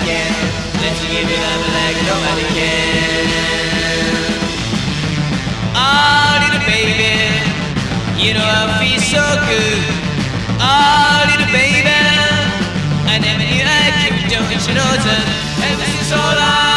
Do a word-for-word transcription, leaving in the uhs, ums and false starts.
can. Let you give it up like nobody can. Oh, little baby, you know I feel so good. Oh, little baby, I never knew I could, don't you know that? Ever since all I